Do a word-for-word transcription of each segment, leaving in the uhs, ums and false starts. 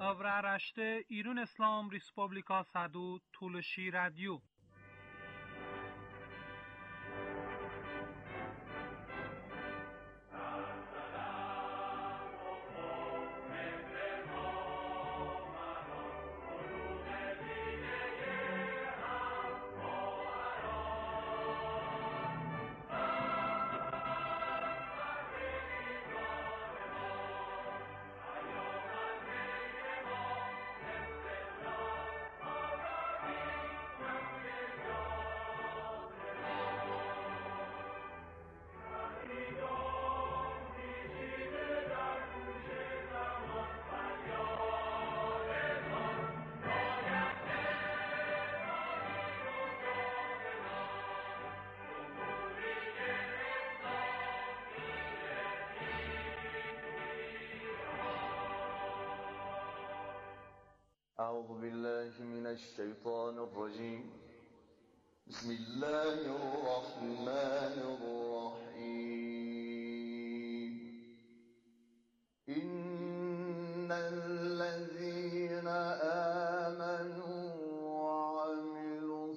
Avra rashte İran İslam Respublika Sadu Tulshi Radio. أعوذ بالله من الشيطان الرجيم بسم الله الرحمن الرحيم إن الذين آمنوا وعملوا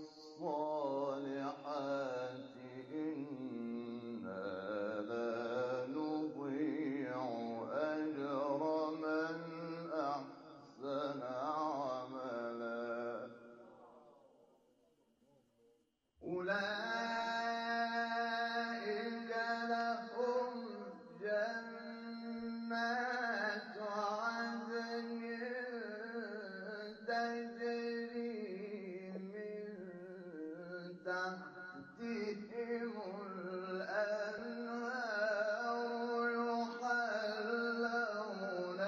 الصالحات إنا لا نضيع أجر من أحسن أولئك لهم جنات عدن تجري من تحتهم الأنهار يحلون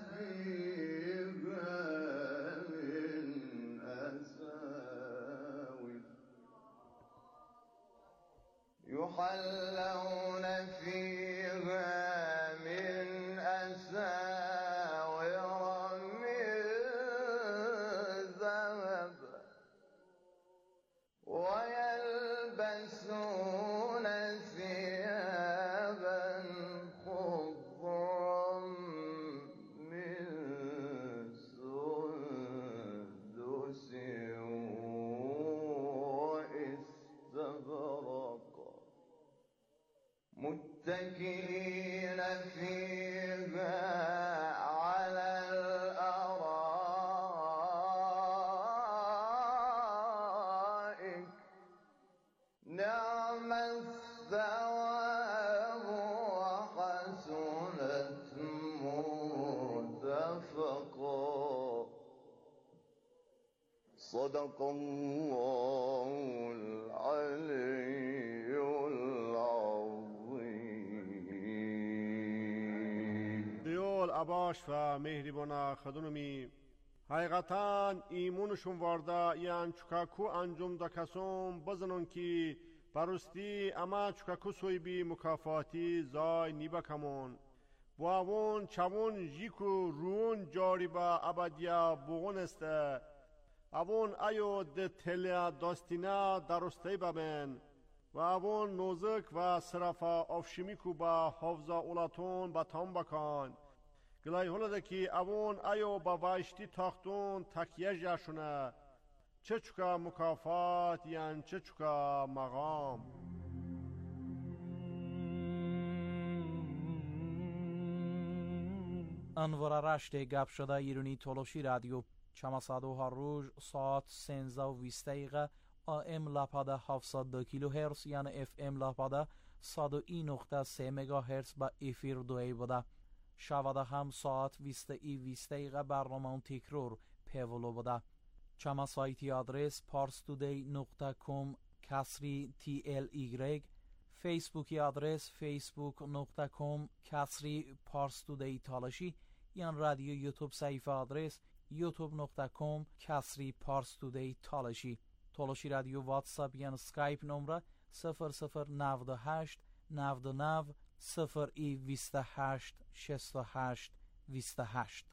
فيها من أساور يحلون فيها من أساور من ذهب ويلبسون ثيابا خضرا من سندس واستبرق متكئين فيها على الأرائك نعم الثواب وحسنت مرتفقا صدق الله العلي العظيم. دیول اباش و مهربانا خدونمی حقیقتا ایمونشون وارده یان چکاکو انجام دا کسوم بزنون که برستی اما چکاکو سوی بی مکافاتی زای نیبا کمون و اون چون جیکو رون جاری با ابدیا بغون استه اون ایو ده تلیا داستینا درسته ببین و اون نوزک و صرفا افشمیکو با حفظا اولاتون با تام بکن گلای هلده که اون ایو با وایشتی تاختون تکیه جاشونه چه چکا مکافات یان چه چکا مقام. انوار رشت گپ شده ایرانی تولوشی رادیو چماسادو هر روز ساعت سنزده و بیست دقیقه آم لپاده هفتصد و دو کیلو هرتز یعنی اف ام لپاده صد و یک نقطه سه مگا هرتز با افیر دوی بوده. شواده هم ساعت بیست ای بیست دقیقه برنامه تکرار پیولو بوده. چما سایتی آدرس پارستودی نقطه کام کسری تی ال ایگرگ، فیسبوکی آدرس فیسبوک نقطه کام کسری پارستودی تالشی، یان رادیو یوتیوب صفحه آدرس یوتیوب نقطه کام کسری پارستودی تالشی. تالشی رادیو واتساپ یان سکایپ نمره صفر صفر نود و هشت نود و نه صفر ای بیست و هشت شصت و هشت بیست و هشت.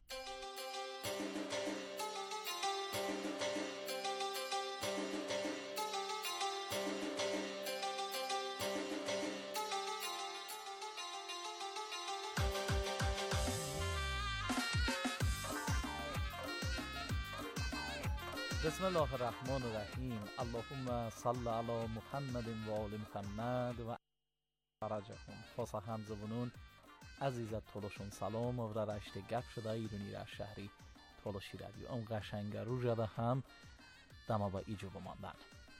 بسم الله الرحمن الرحیم. اللهم صل علی محمد و آل محمد و فرجهم. خاصا همزبونون عزیزت تولشون سلام و رشته گپ شده ایرانی را شهری تولشی رادیو ام قشنگ رو جده هم دما با ایجو بماندن.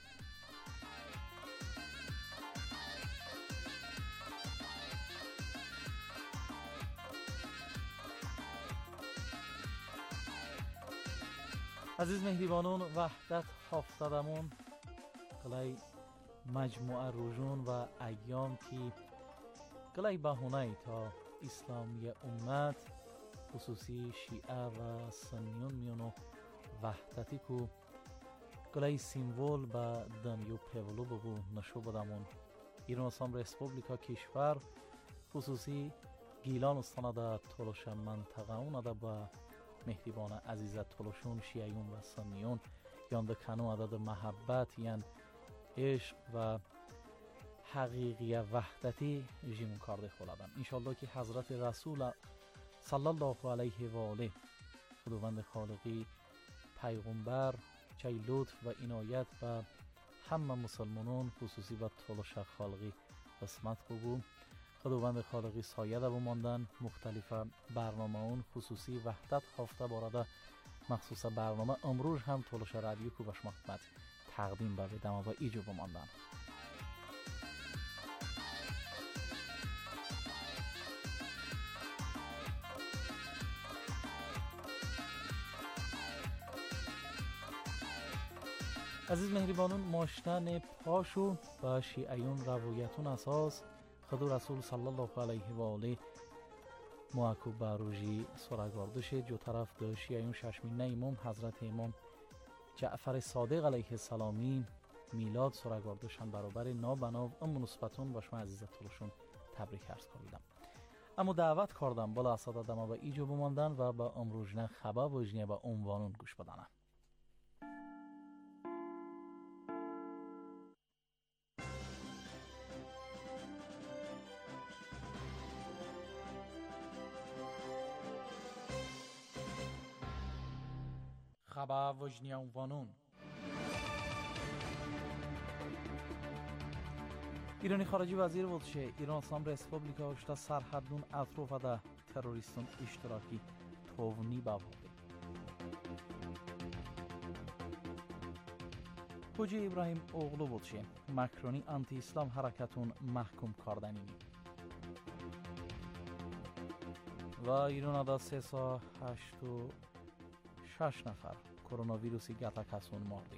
عزیز مهریبانون، وحدت هفتادمون قلای مجموعه روزون و ایام که قلای بهونه تا اسلامی امت خصوصی شیعه و سنیون میونو وحدتی که قلای سیمبول با دنیو پیولو بگو نشو بدمون ایران اسلام ریسپوبلیکا کشور خصوصی گیلان استانه تولوش منطقه اون ده با مهربان عزیزت تولوشون شیعیون و سنیون یانده کنو عدد محبت یان عشق و حقیقی وحدتی جیمون کارده خولادن. انشالله که حضرت رسول صلی الله علیه و آله خداوند خالقی پیغمبر چای لطف و عنایت و همه مسلمانان خصوصی و تولوش خالقی قسمت بگو. خداوند خالقی سایه ده بماندن. مختلف برنامه اون خصوصی وحدت هفته بارده مخصوص برنامه امروز هم تولوش رادیو کو بش خدمت تقدیم به دما و ایجو بماندن. عزیز مهربانون، ماشتن پاشو با شیعیون روایتون اساس خدا رسول صلی الله علیه و آله موکو بروجی سرگاردش جو طرف ده شیعیون ششمینه امام حضرت امام جعفر صادق علیه السلامی میلاد سرگاردشن برابر نابناو ام نسبتون باشم عزیزت تولشون تبریک عرض کردم. اما دعوت کردم بالا اسادا دما با ایجو بماندن و با امروزنه خبر وجنیه با عنوانون گوش بدنم. خبر وجنیه عنوانون. ایرانی خارجی وزیر ولشه ایران اسلام ریسپوبلیکا اشتا سرحدون اطراف ده تروریستون اشتراکی توونی باورده. حجی ابراهیم اوغلو ولشه مکرونی انتی اسلام حرکتون محکوم کردنی. و ایران دا سه سا هشت و شش نفر کرونا ویروسی گتا کسون مردی.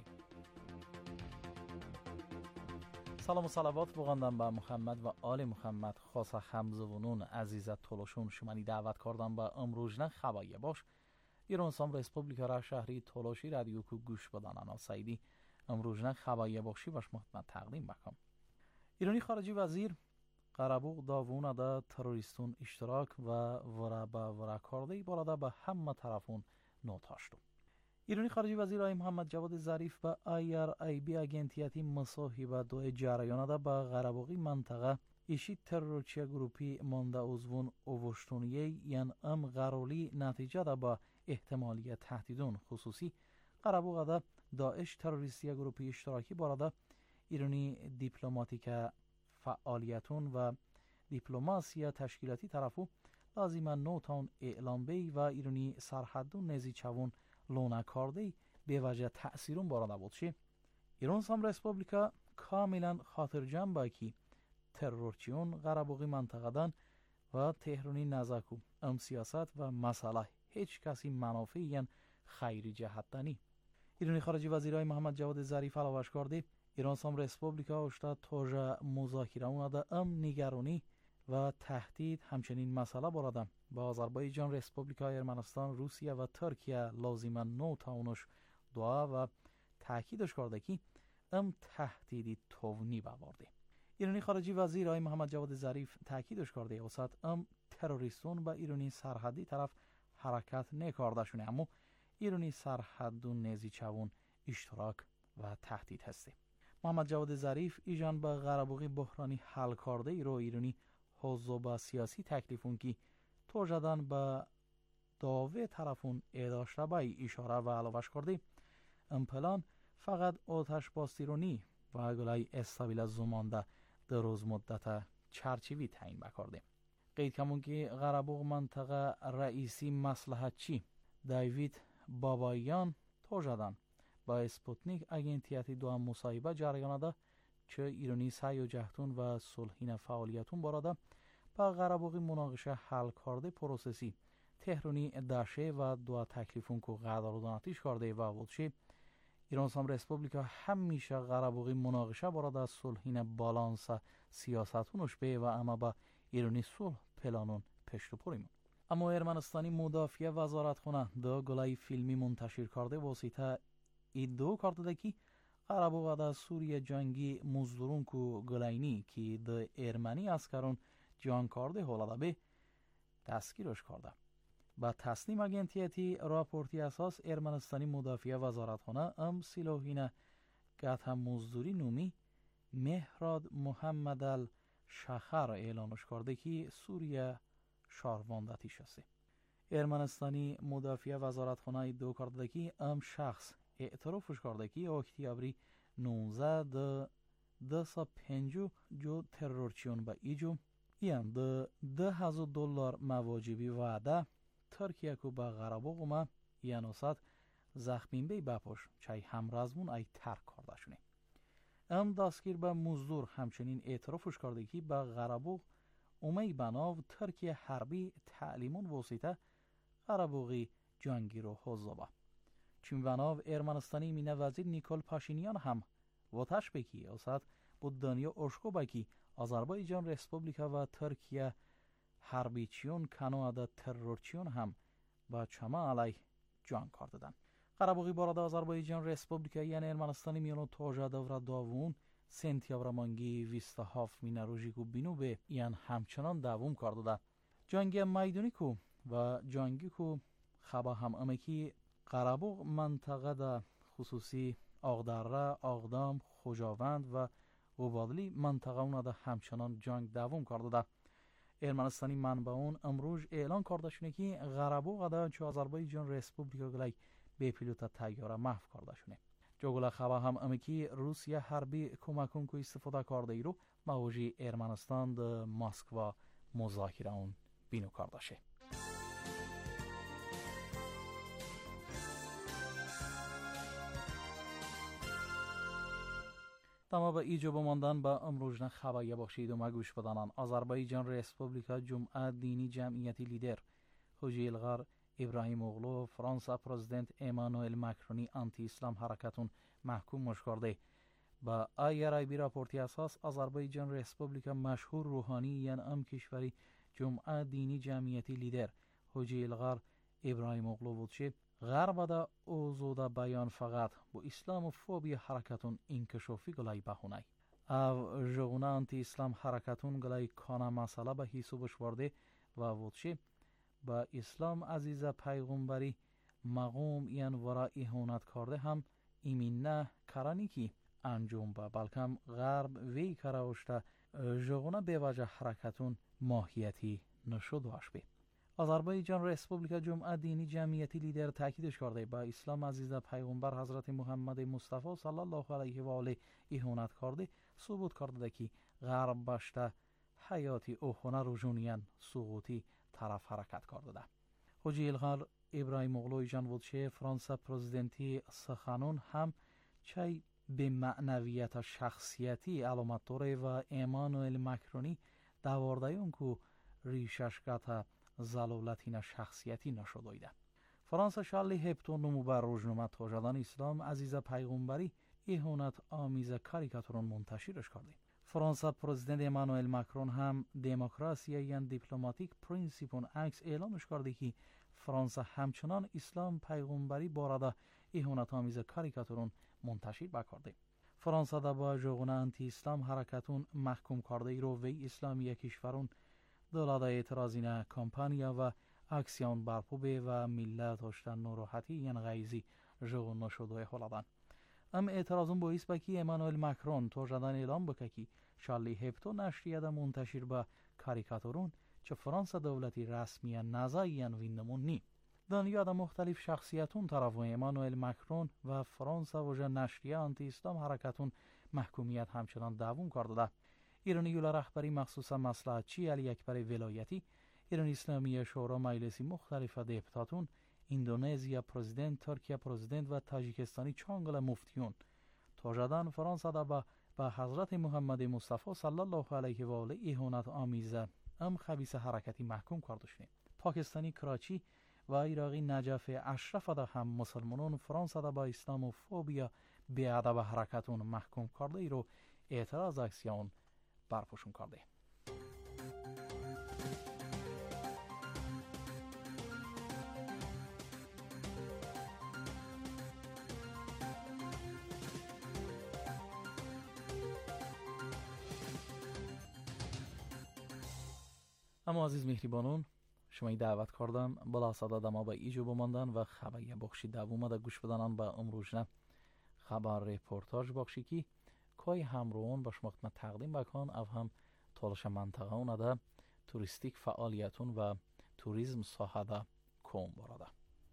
سلام و صلوات بگندم به محمد و آل محمد. خاص همزبونون عزیزت تولوشون شمانی دعوت کردم با امروزنه خبایه باش ایران اسلام ریسپوبلیکا را شهری تولوشی رادیو کو گوش بدن. انا سعیدی امروزنه خبایه باشی باش محمد تقدیم بکم. ایرانی خارجی وزیر قربوق داوونه دا تروریستون اشتراک و ورا با ورا کرده بالا به همه طرفون نوتاشتو. ایرانی خارجی وزیر آقای محمد جواد ظریف با آی آر آی بی اگنتیتی مصاحبه دو جریان ده با غربوقی منطقه ایشی ترورچی گروپی مانده اوزون اووشتونیه یان ام غرولی نتیجه ده با احتمالی تهدیدون خصوصی غربوقه ده داعش تروریستی گروپی اشتراکی بارده ایرانی دیپلماتیک فعالیتون و دیپلماسی تشکیلاتی طرفو لازم نوتان اعلام بی و ایرانی سرحدون نزی چوون لونه کارده به وجه تأثیرون بارده بود چی؟ ایران اسلام ریسپوبلیکا کاملا خاطر جمع با کی ترورچیون غربوقی منطقه دن و تهرانی نزاکو ام سیاست و مسئله هیچ کسی منافعی یان خیری جهتنی. ایرانی خارجی وزیرای محمد جواد ظریف علاوش کرده ایران اسلام ریسپوبلیکا اشتا توجه مذاکره اونده ام نگرانی و تهدید همچنین مسئله بارده با آذربایجان، ریسپوبلیکای ارمنستان، روسیه و ترکیه لازم نو تاونش دعا و تاکیدش کرده که ام تهدیدی توونی باورده. ایرانی خارجی وزیر آقای محمد جواد ظریف تاکیدش کرده وسط ام تروریستون با ایرانی سرحدی طرف حرکت نکرده شونه اما ایرانی سرحدون نزی چوون اشتراک و تهدید هسته. محمد جواد ظریف ایجان با غربوقی بحرانی حل کرده ای رو ایرانی حزب سیاسی تکلیفون کی توجدن با داوه طرفون اداشته بای اشاره و علاوش کرده ام پلان فقط آتش باستیرونی و گلای استابیل زمانده در روز مدت چرچیوی تعیین بکرده. قید کمون که غربوغ منطقه رئیسی مصلحتچی دیوید بابایان توجدن با اسپوتنیک اگنتیتی دو هم مصاحبه جریانده چه ایرانی سعی و جهتون و صلحین فعالیتون باراده با غربوغی مناقشه حل کرده پروسسی تهرانی داشه و دو تکلیفون که قدردانتیش کرده و ولچی ایران سام ریسپوبلیکا همیشه غربوغی مناقشه باراده صلحین بالانس سیاستونش به و اما با ایرانی صلح پلانون پشت و پریمون. اما ارمنستانی مدافع وزارتخانه دو گلای فیلمی منتشر کرده واسطه ادعا کرده که غربوغ در سوریه جنگی مزدورون کو گلاینی که د ارمنی اسکرون جان کرده حالا به دستگیرش کرده. با تصنیم اگنتیتی راپورتی اساس ارمنستانی مدافع وزارتخانه ام سلاحین گته مزدوری نومی مهراد محمد الشخر اعلانش کرده که سوریه شهروندتیش است. ارمنستانی مدافع وزارتخانه ادعا کرده که ام شخص اعترافش کرده که اکتبر نوزده ده سا پنجو جو ترورچیون با ایجو ایان ده ده هزار دلار مواجبی وعده ترکیه کو با غربوغ ما یانوسات زخمین بی بپوش چای همرازمون ای ترک کرده شونه. ام دستگیر با مزدور همچنین اعترافش کرده که با غربوغ امی بناو ترکیه حربی تعلیمون واسطه غربوغی جنگی رو حضابه. چون بناو ارمنستانی مینه وزیر نیکول پاشینیان هم واتش بکی اوسط بود دنیا اشکو بکی آذربایجان ریسپوبلیکا و ترکیه حربیچیون کانادا ترورچیون هم با چما علی جان کار دادن. غربوغی بارد آذربایجان ریسپوبلیکا یعنی ارمنستانی میانو توجه دور داوون سنتیابر مانگی ویستا هاف مینه روژی کو بینو به یعن همچنان دووم کار داده. جنگی میدونی کو و جنگی کو خبا هم امکی غربوغ منطقه دا خصوصی آغدره، آغدام، خوجاوند و غوبادلی منطقه اونا دا همچنان جنگ دوم کرده ده. ارمنستانی منبعون امروز اعلان کرده شونه که غربوغ دا چو آذربایجان ریسپوبلیکا گلای به پیلوت تیاره محو کرده شونه. جوگل خبر هم امی که روسیه حربی کمکون که استفاده کرده ای رو موجی ارمنستان دا مسکوا مذاکره اون بینو کرده شه. تمام با ایجا بماندن با امروزنا خبری باشید و مگوش بدانن. آذربایجان ریسپوبلیکا جمعه دینی جمعیتی لیدر حجی الغار ابراهیم اوغلو فرانسه پرزیدنت ایمانوئل مکرونی آنتی اسلام حرکتون محکوم مش کرده. با آیرای بی راپورتی اساس آذربایجان ریسپوبلیکا مشهور روحانی یعنی ام کشوری جمعه دینی جمعیتی لیدر حجی الغار ابراهیم اوغلو بودشه غرب دا اوزودا بیان فقط با اسلام و فوبی حرکتون انکشافی گلای بهونه او جغونه انتی اسلام حرکتون گلای کانا مسئله به حسابش ورده و وودشه با اسلام عزیز پیغمبری مقوم یعن ورا اهانت کرده هم ایمین نه کرانی کی انجام با بلکم غرب وی کراوشته جغونه به وجه حرکتون ماهیتی نشد واش بی. آذربایجان ریسپوبلیکا جمعه دینی جمعیتی لیدر تاکیدش کرده با اسلام عزیز پیغمبر حضرت محمد مصطفی صلی الله علیه و آله اهانت کرده ثبوت کرده که غرب باشته حیاتی اوخونه روجونیان سقوطی طرف حرکت کرده. حجی الغار ابراهیم اوغلو جان ودشه فرانسه پرزیدنتی سخنون هم چای به معنویت شخصیتی علامت داره و ایمانوئل مکرونی دوارده اون که ریشش گته زلالتین شخصیتی نشده ایده. فرانسه شالی هپتو نمو بر روزنامه توجدان اسلام عزیز پیغمبری اهانت آمیز کاریکاتورون منتشرش کرده. فرانسه پرزیدنت ایمانوئل مکرون هم دموکراسی یا دیپلماتیک پرینسیپون عکس اعلانش کرده که فرانسه همچنان اسلام پیغمبری بارده اهانت آمیز کاریکاتورون منتشر بکرده. فرانسه دا با جغونه انتی اسلام حرکتون محکوم کرده ای رو وی اسلامی کشورون دلاده اعتراضینه کمپانیا و اکسیون برپوبه و ملت هشتن نروحتی یعن غیزی جغون نشده حالدن. ام اعتراضون باعث بکی ایمانوئل مکرون توجدان اعلام بکه که شارلی هپتو نشریه دا منتشر با کاریکاتورون چه فرانسه دولتی رسمی نزایی یعن ویندمون نی. دنیا دا مختلف شخصیتون طرف و ایمانوئل مکرون و فرانسه و جا نشریه آنتی اسلام حرکتون محکومیت همچنان دوام کرده ده. ایرانی یولا رهبری مخصوصا مصلحتچی علی اکبر ولایتی، ایران اسلامی شورا مجلسی مختلف دیپتاتون، اندونزیا پرزیدنت، ترکیه پرزیدنت و تاجیکستانی چانگل مفتیون توجدان فرانسه دا با با حضرت محمد مصطفی صلی الله علیه و آله اهانت آمیزه ام خبیث حرکتی محکوم کرده شدیم. پاکستانی کراچی و عراقی نجف اشرف دا هم مسلمانان فرانسه دا با اسلاموفوبیا بیادب حرکتون محکوم کرده ای رو اعتراض اکسیون برپوشون کرده. اما عزیز مهربانون، شما دعوت کردم بلا صدا ما با ایجو بماندن و خبری بخشی دوم دا گوش بدنان با امروزنه خبر رپورتاج بخشی کی کای همروان با شما تقدیم بکن او هم طالش منطقه اون دا توریستیک فعالیتون و توریزم ساحه دا کوم براده.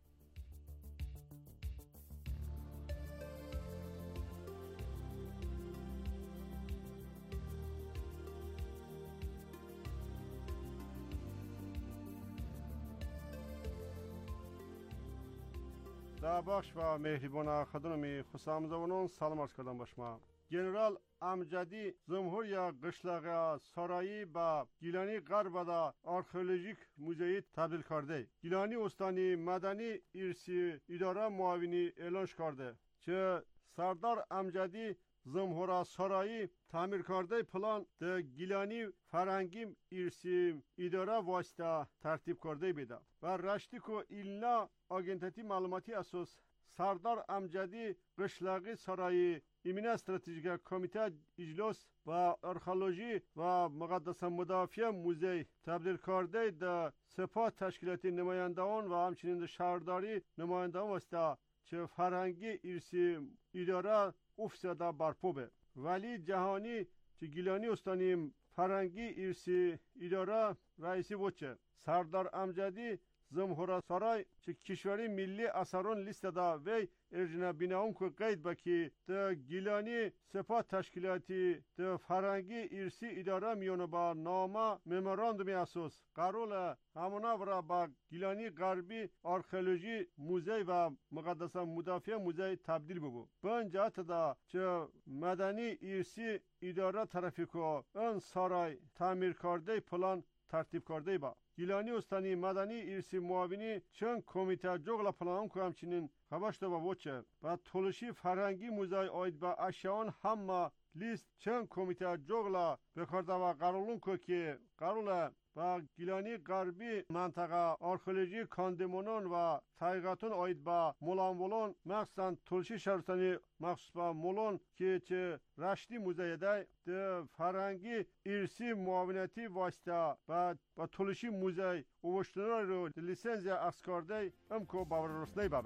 در بخش و مهربان خدمت خوشامدونان سلام عرض کردم به شما. گنرال امجدی جمهوری قشلاق سرایی با گیلانی غرب دا آرکئولوژیک موزه تبدیل کرده. گیلانی استانی مدنی ارسی اداره معاونی اعلان کرده که سردار امجدی جمهوری سرایی تعمیر کرده پلان ده گیلانی فرنگی ارسی اداره واسطه ترتیب کرده بیده و رشتی که ایلنا آگنتتی معلوماتی اساس سردار امجدی قشلاقی سرایی ایمن استراتژیک کمیته اجلاس و آرکئولوژی و مقدس مدافع موزه تبدیل کرده ده سپاه تشکیلاتی نمایندگان و همچنین شهرداری نمایندگان واسطه چه فرهنگی ارسی اداره افساده برپا به ولی جهانی چه گیلانی استانی فرهنگی ارسی اداره رئیسی بوچه سردار امجدی جمهوری سرای چه کشوری ملی اثران لیست دا وی ارجنا بیناون که قید بکی ده گیلانی سپاه تشکیلاتی ده فرنگی ارسی اداره میونه با نامه مموراندومی اساس قرول همونا برا با گیلانی غربی آرکئولوژی موزه و مقدس مدافع موزه تبدیل ببو بن جهت دا چه مدنی ارسی اداره طرفی که ان سرای تعمیر کرده پلان ترتیب کرده با گیلانی استانی مدنی ارسی معاونی چند کمیته جغل پلان که همچنین خبشته با وچه و تولشی فرهنگی موزه آید با اشیان همه لیست چند کمیته جغل بکرده و قرولون که که قرول و گیلانی غربی منطقه آرکئولوژی کاندمونان و تایقاتون آید با مولانولون مخصوصا تولشی شهرستانی مخصوص با مولان که چه رشتی موزه ده ده فرهنگی ارسی معاونتی واسطه و با تولشی موزه اوشتنار رو لیسنزی اسکارده هم که باور رسنی بابه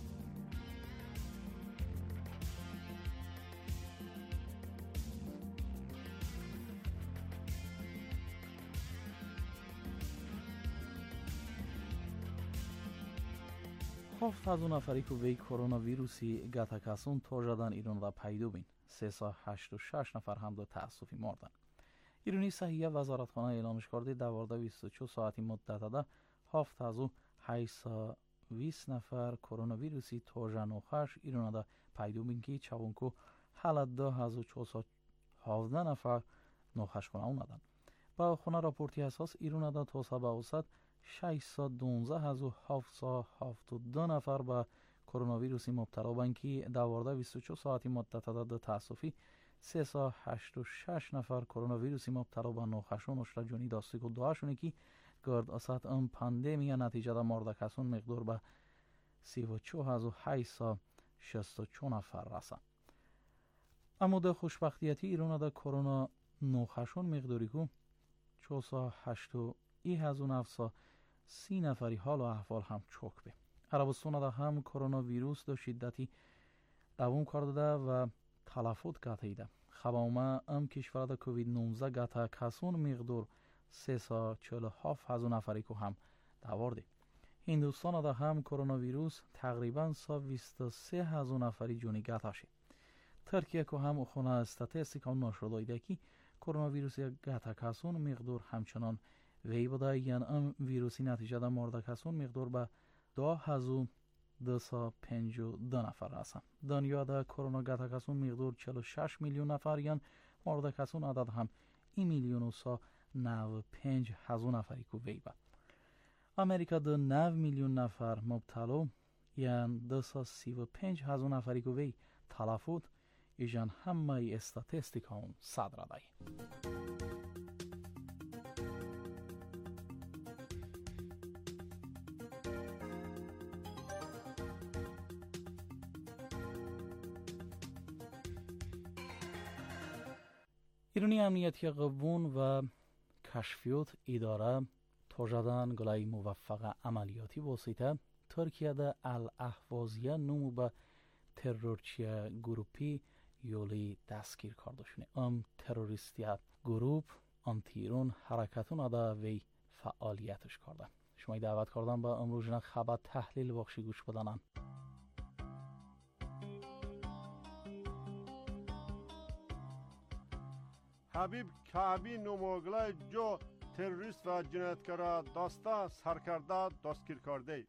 هفت از اون نفری که وی کرونا ویروسی گتاکاسون توجدن ایران را پیدا بین سیصد و هشتاد و شش نفر هم دو تأسفی مردن. ایرانی صحیح وزارتخانه اعلامش کرده دوارده بیست و چهار ساعتی مدت ده هفت از اون هشتصد و بیست نفر کرونا ویروسی توجن و خش ایران را پیدا بین که چونکو حالت ده هزار و چهارصد و هفده نفر نخش کنه اومدن. با خونه راپورتی اساس ایران را توسعه به اوسط ششصد و دوازده هزار و هفتصد و هفتاد و دو نفر به کرونا ویروسی مبتلا بودند که دوارده بیست و چهار ساعتی مدت ده تأسفی سیصد و هشتاد و شش نفر کرونا ویروسی مبتلا به نوخشون اشتر جونی داستیک و دوهشونه که گرد اسات ام پاندمیه نتیجه ده مرده کسون مقدار به سی و چهار هزار و هشتصد و شصت و چهار نفر رسه. اما ده خوشبختیتی ایران ده کرونا نوخشون مقداری که چهارصد و هشتاد و یک هزار و نهصد سی نفری حال و احوال هم چوک به. عربستان ده هم کرونا ویروس ده شدتی دوام کرده و تلفات گاته ایده. خبامه ام کشور ده کووید نوزده گاته کسون مقدار سیصد و چهل و هفت هزار نفری که هم دوارده. هندوستان دا هم کرونا ویروس تقریبا سا بیست و سه هزار نفری جونی گتاشی. ترکیه که هم خونه استاتستیک آن نشده که کرونا ویروس گتا کسون مقدار همچنان وی بوده، یعنی ام ویروسی نتیجه دا مرده کسون مقدار به دو هزار دویست و پنجاه و دو نفر هستند. دنیا دا کرونا گتا کسون مقدار چهل و شش میلیون نفر، یعنی مرده کسون عدد هم این میلیون و سا نود و پنج هزار نفری که وی با. امریکا دا نود میلیون نفر مبتلا، یعنی دویست و سی و پنج هزار نفری که وی تلفات، ایجان همه استاتستیک هم صدر دهی. ایرانی امنیتی قوون و کشفیات اداره توجدان گلای موفق عملیاتی واسطه ترکیه ده الاهوازیه نمو به ترورچی گروپی یولی دستگیر کردشونه. ام تروریستی گروپ آنتی ایران حرکتون ده وی فعالیتش کرده. شما دعوت کردن با امروز خبر تحلیل بخشی گوش بدنن. حبیب کعبی نموگلای جو تروریست و جنایتکار داستا سرکرده دستگیر کرده.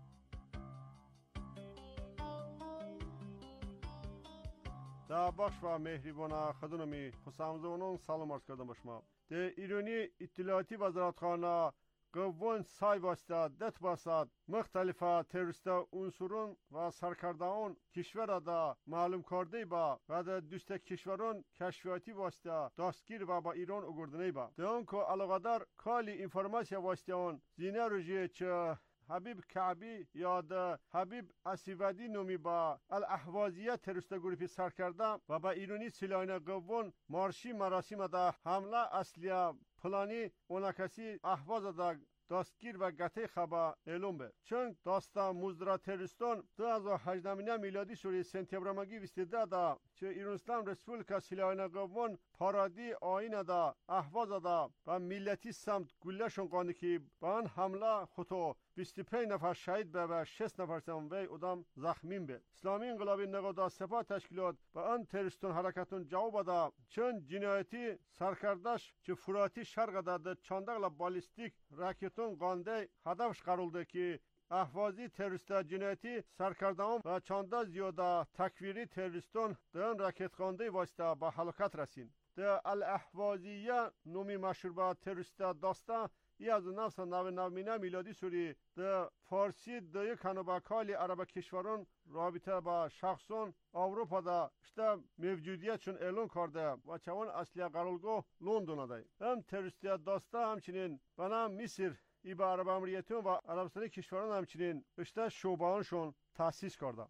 در بخش و مهربان خدمتی حسامزونون سلام عرض کردم به شما. در ایرانی اطلاعاتی وزارتخانه قوون سای واسطه دت باسد مختلف تروریست عنصرون و سرکردهان کشور دا معلوم کرده با و در دوست کشوران کشفیاتی واسطه دستگیر و با ایران اگردنی با. در اون که علاقه کالی انفرماسیا واسطه اون زینه روژه چه حبیب کعبی یا ده حبیب اسیودی نومی با الاهوازیه تروریست گروپی سر کرده و با ایرانی سلاحین قوون مارشی مراسم ده حمله اصلیه پلانی اونا کسی اهواز ده دستگیر و گته خبا اعلام به. چون داستا مزدرا تروریستان دو هزار و هجده میلادی سوری سنتیبر مگی ویستیده ده چه ایران اسلام رسپولیکا سلاحین قوون پارادی آین ده اهواز ده و ملتی سمت گلهشون قانده که با آن حمله خطو بیست و پنج نفر شهید به و شش نفر سم وی ادام زخمین به. اسلامی انقلابی نقادا سپاه تشکیلات با آن تروریستون حرکتون جواب ده چون جنایتی سرکردش چه فراتی شرق ده چاندقل بالیستیک راکتون قانده هدفش قرار ده که اهوازی تروریست جنایتی سرکردهان و چانده زیاده تکویری تروریستون در آن راکت قانده واسطه به هلاکت رسین. در الاهوازیه نومی مشهور به تروریست داسته ای از نفس نو نو میلادی سوری در فارسی در یک کنوبکالی عرب کشوران رابطه با شخصان اروپا دا شده موجودیت چون اعلان کرده و چون اصلی قرارگاه لندن ده. هم تروریستی داسته همچنین بنا مصر ای با عرب امریتون و عربستانی کشوران همچنین اشته شعبهانشون تأسیس کرده.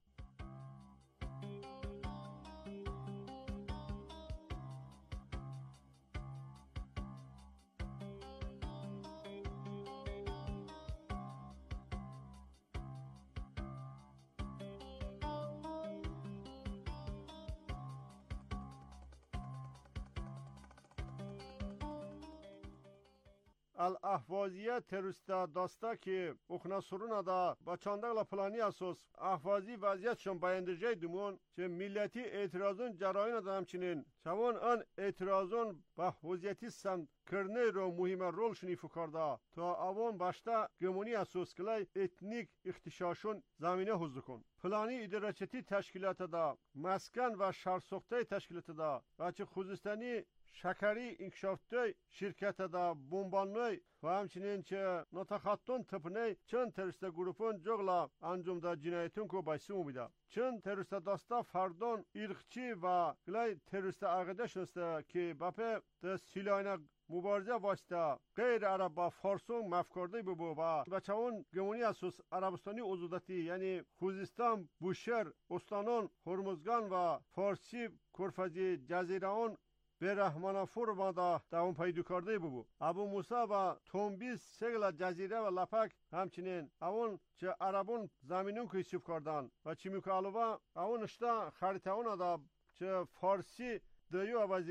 الاهوازیه تروریست داسته که اخنا سرون دا با چاندقل پلانی اساس اهوازی وضعیتشون بیندرجه دمون چه ملتی اعتراضون جرایون دا همچنین چون آن اعتراضون با حوزیتی سمت کرنه رو مهم رولشون ایفو کرده تا اوان باشتا گمونی اساس کلی اتنیک اختشاشون زمینه حوزه کن. پلانی ادارچتی تشکیلات دا مسکن و شهرساخته تشکیلات دا و چه خوزستانی شکری انکشافته شرکت دا بمبانوی و همچنین چه نتخطون تپنه چند تروریست گروپون جغلا انجام دا جنایتون که بایسیمو بیده. چند تروریست داستا فردان ایرخچی و گلای تروریست عقیده شنسته که باپه دا سیلاین مبارزه واسطه غیر عرب با فارسون مفکرده ببو و بچهون گمونی اساس عربستانی عضودتی یعنی خوزستان، بوشهر، استانان، هرمزگان و فارسی کرفزی جزیرهان به رحمان فرمادا دوام پیدا کرده ببو. ابو موسی و تومبیز سگل جزیره و لپک همچنین اون چه عربون زمینون که ایسیف کردن و چی میکالوبا اون اشتا خریطه اون دا چه فارسی دیو آوازی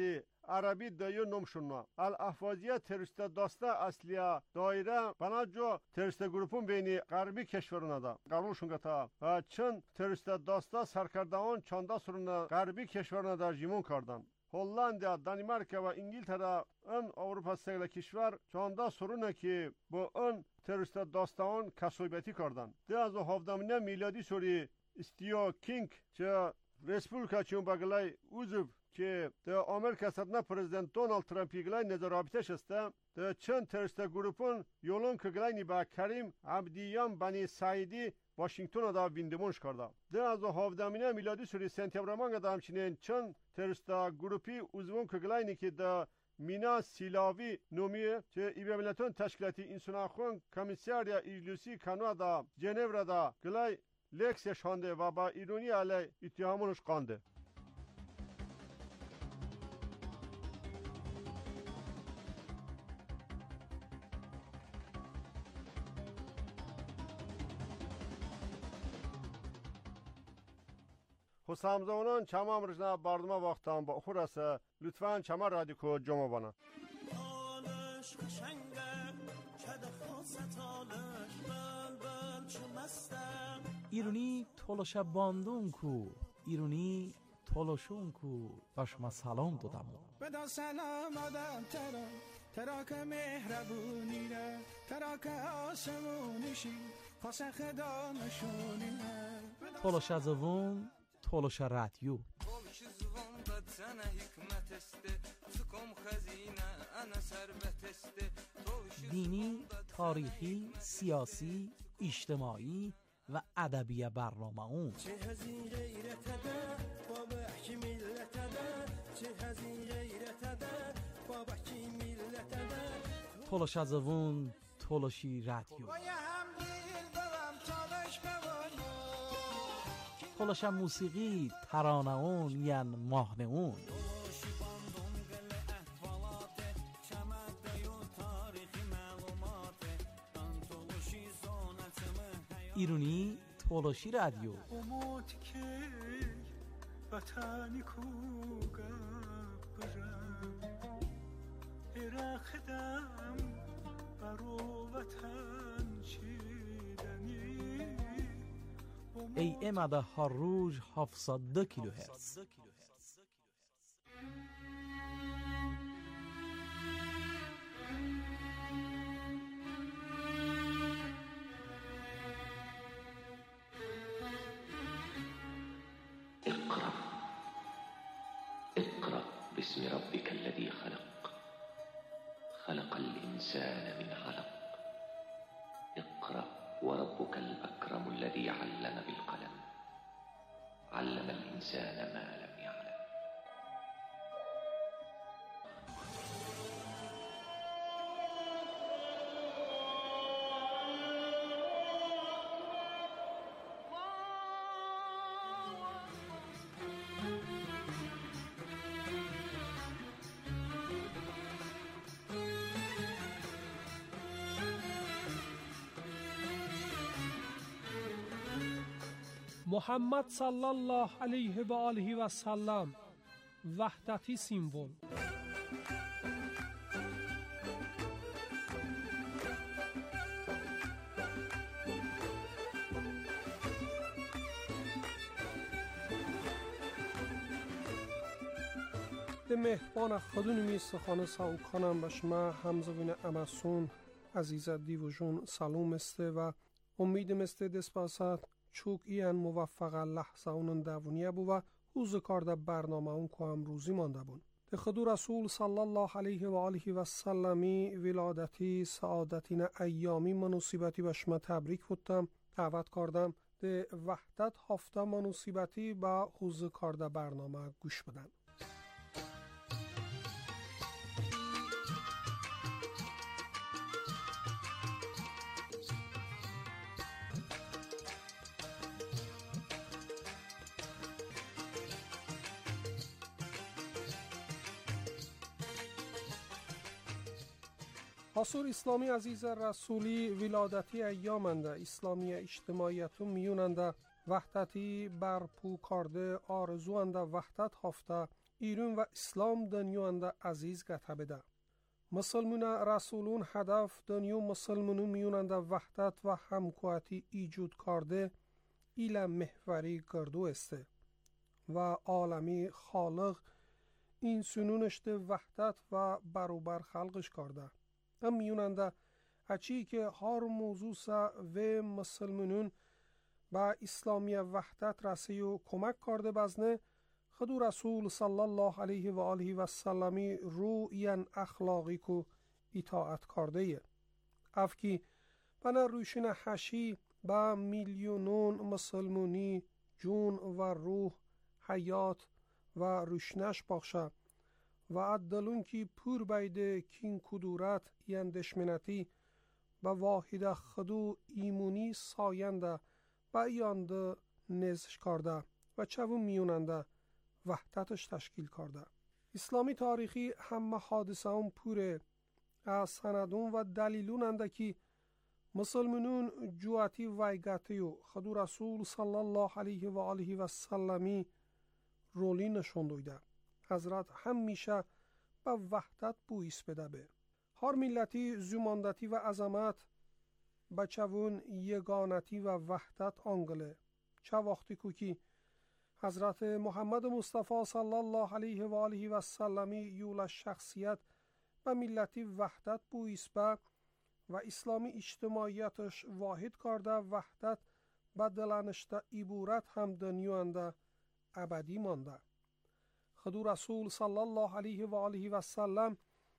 عربی دیو نمشونما الاحوازیه تروریست داسته اصلیه دایره بناجو تروریست گروپون بینی غربی کشورونه دا قبولشون گتا و چند تروریست داسته سرکردهان چانده سرونه غربی کشورونه دا جیمون کردن. هلندیا، دانمارک و انگلترا ان اروپا سیل کشور چانده سرونه که با ان تروریست داستان کسوبیتی کردن. ده از هفدهمین میلادی سوری استیو کینگ چه رسپولیکا چون بگلای اوزب که ده آمریکا صدنا پرزیدنت دونالد ترامپی گلای نظر رابطه شسته ده چند تروریست گروپون یولون که گلای نیبا کریم عبدیان بنی سعیدی واشنگتن دا ویندمونش کرده. ده از هفدهمین میلادی سوری سنتیبرمانگ دا همچنین چند تروریست گروپی اوزبون که گلای که ده مینا سیلاوی نومیه که ایبه ملتون تشکیلاتی انسانخون کمیسیاریا ایجلوسی کانوا دا جنیو دا گلای لکس شانده و با ایرانی علی اتهامونش قانده. حسامزونان چما مرجنا باردما وقتان با خورسه لطفاً چما رادیکو جمع بانه. ایرونی تولوشه باندون کو ایرونی تولوشون کو و شما سلام دادم بدا سلام آدم ترا ترا که مهربونی را ترا که آسمونیشی خواست خدا نشونی را تولوشه زوون تولوشه رادیو دینی، تاریخی، سیاسی، اجتماعی و ادبی برنامه اون تولوش از اون تولوشی رادیو تولوش موسیقی ترانه اون یعن ماهنه اون ایرونی تولوشی رادیو اموتی که وطنی کو گبرم اراخدم برو وطن چیدنی ای امده هر روز هفتصد و دو کیلو هرتز اقرأ اقرأ باسم ربك الذي خلق خلق الإنسان من علق اقرأ وربك الأكرم الذي علم بالقلم علم الإنسان ما لم يعلم محمد صلی الله علیه و آله و سلم وحدتی سیمبل به مهربان خودونمی سخانه ساو کنم به شما همزوین امسون عزیز دیوژون سلام استه و امیدم استه دسپاسات چوک این موفق لحظه اونن دوونیه بو و حوز کارده برنامه اون که هم روزی مانده بون. ده خدو رسول صلی الله علیه و آله و سلمی ولادتی سعادتین ایامی منوسیبتی به شما تبریک بودم دعوت کردم ده وحدت هفته منوسیبتی به حوز کارده برنامه گوش بدن. حضور اسلامی عزیز رسولی ولادتی ایامنده اسلامی اجتماعیتون میوننده وحدتی برپو کرده آرزوانده وحدت هفته ایرون و اسلام دنیوانده عزیز گته بده. مسلمون رسولون هدف دنیو مسلمونون میوننده وحدت و همکواتی ایجود کرده ایل محوری گردو استه و عالمی خالق این سنونشته وحدت و برابر خلقش کرده. ام میوننده اچی که هر موضوع سا و مسلمونون با اسلامی وحدت رسی و کمک کرده بزنه خدو رسول صلی الله علیه و آله و سلمی رو این اخلاقی کو اطاعت کرده یه. افکی بنا روشن حشی با میلیونون مسلمونی جون و روح حیات و روشنش باخشه و عدلون کی پور بیده کین کدورت این دشمنتی با واحد خدو ایمونی ساینده با ایانده نزش کرده و چون میوننده وحدتش تشکیل کرده. اسلامی تاریخی همه حادثه هم پوره از سندون و دلیلون انده که مسلمانون جواتی ویگتی و خدو رسول صلی الله علیه و آله و سلمی رولی نشون دویده. حضرت همیشه با وحدت بویس بده به. هر ملتی زماندتی و عظمت بچون یگانتی و وحدت آنگله. چه وقتی که حضرت محمد مصطفی صلی الله علیه و آله و سلمی یول شخصیت و ملتی وحدت بویس به و اسلامی اجتماعیتش واحد کرده وحدت به دلنشته عبورت هم دنیوانده ابدی مانده. خدو رسول صلی الله علیه و آله و سلم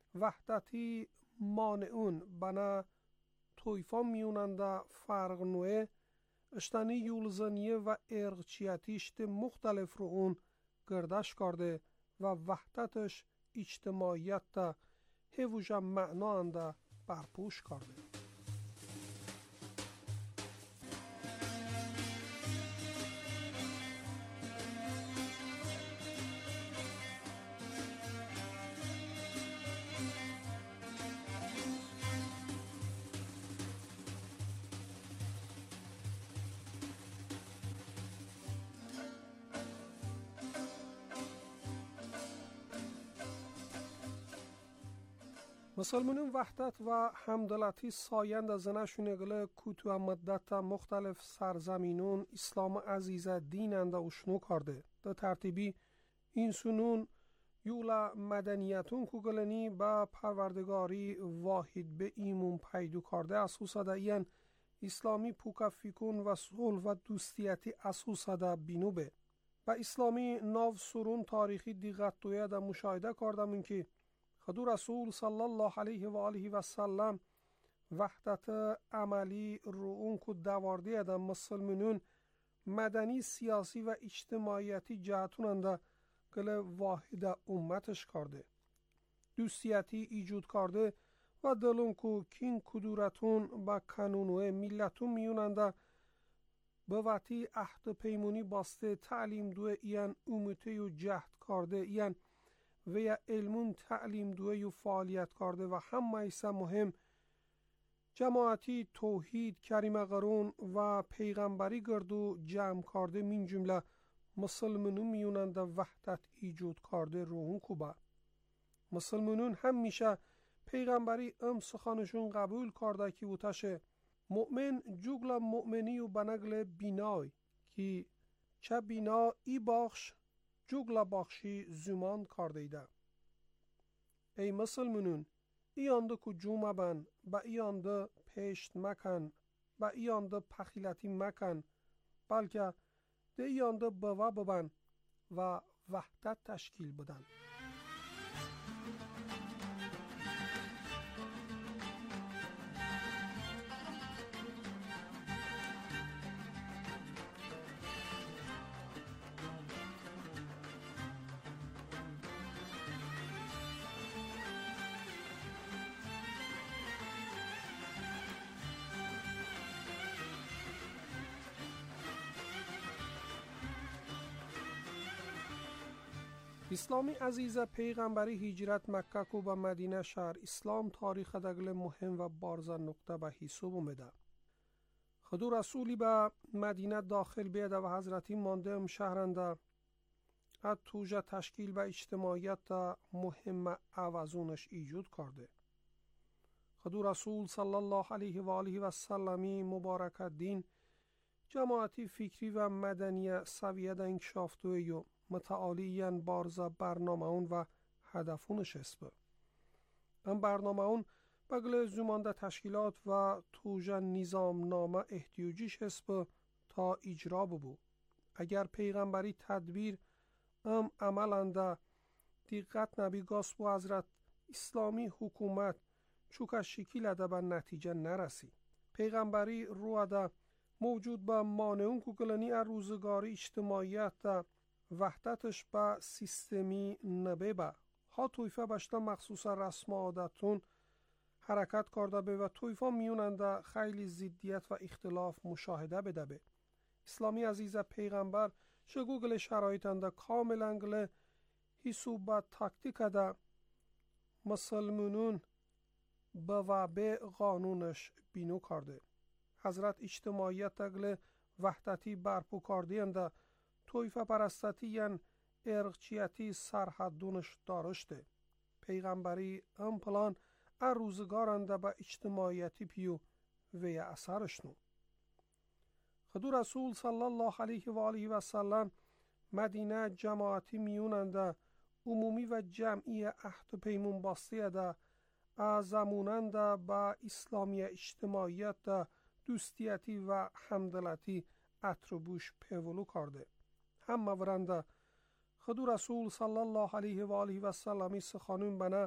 وحدتی مانعون بنا تویفا میوننده فرق نوه اشتانی یولزنیه و ارغچیتیشت مختلف رو اون گردش کرده و وحدتش اجتماعیت تا هیوژا معنا انده برپوش کرده. مسلمانون وحدت و همدلتی سایند زنشون گله کوتو مدت مختلف سرزمینون اسلام عزیز دیننده و شنو کرده. در ترتیبی این سنون یولا مدنیتون که گلنی با پروردگاری واحد به ایمون پیدو کرده اسوسا دا این اسلامی پوکافیکون و صلح و دوستیتی اسوسا دا بینو به. با اسلامی ناو سرون تاریخی دیغت دویه دا مشاهده کردم که خدو رسول صلی الله علیه و آله و سلم وحدت عملی رو اون که دواردی ادم مسلمانون مدنی سیاسی و اجتماعیتی جهتوننده گل واحد امتش کرده. دوستیتی ایجود کرده و دلون که کین کدورتون با کانونوه ملتون میوننده به وقتی عهد پیمونی باسته تعلیم دوه این امتی و جهد کرده این و یا علمون تعلیم دوی و فعالیت کرده و همه ایسا مهم جماعتی توحید کریم قرون و پیغمبری گردو جمع کرده من جمله مسلمانون میونند وحدت ایجود کرده روحون کوبه. مسلمانون همیشه پیغمبری ام سخانشون قبول کرده که بوتشه مؤمن جوگل مؤمنی و بنگل بینای که چه بینا ای باخش جوگلا باخشی زمان کرده ایده. ای مسلمانون ایانده که جومه بن با ایانده پیشت مکن با ایانده پخیلتی مکن بلکه ده ایانده بوا ببن و وحدت تشکیل بدن. اسلامی عزیزه پیغمبری هجرت مکه کو به مدینه شهر اسلام تاریخ دگل مهم و بارزا نقطه به حساب اومده. خدو رسولی به مدینه داخل بیده و حضرتی مانده ام شهرنده از توجه تشکیل و اجتماعیت دا مهم عوضونش ایجود کرده. خدو رسول صلی الله علیه و آله و سلمی مبارک دین جماعتی فکری و مدنی سویه دا انکشافتوی و متعالیین بارزا برنامه اون و هدفونش اسبه. ام برنامه اون بگل زمانده تشکیلات و توجه نظام نامه احتیاجیش اسبه تا اجرا ببو. اگر پیغمبری تدبیر ام عملنده دقت نبی گاس و حضرت اسلامی حکومت چوکا شکیل ده به نتیجه نرسی. پیغمبری رو ده موجود به مانعون کگلنی روزگاری اجتماعیت ده وحدتش به سیستمی نبه به. ها تویفه بشته مخصوص رسم عادتون حرکت کرده به و تویفه میوننده خیلی ضدیت و اختلاف مشاهده بده به. اسلامی عزیز پیغمبر شگوگل شرایطنده کاملا گله حسوب و تاکتیک ده مسلمونون به وعبه قانونش بینو کرده. حضرت اجتماعیت گله وحدتی برپو کرده انده تویفه پرستتی ین ارقچیتی سرحدونش دارشته. پیغمبری ام پلان ار روزگارنده به اجتماعیتی پیو و اثرشنو. خدو رسول صلی الله علیه و آله و سلم مدینه جماعتی میوننده عمومی و جمعی عهد و پیمون باسته ده ازموننده با اسلامی اجتماعیت ده دوستیتی و همدلتی اتروبوش پیولو کرده. هم مورنده خدو رسول صلی الله علیه و آله و سلمی سخانون بنا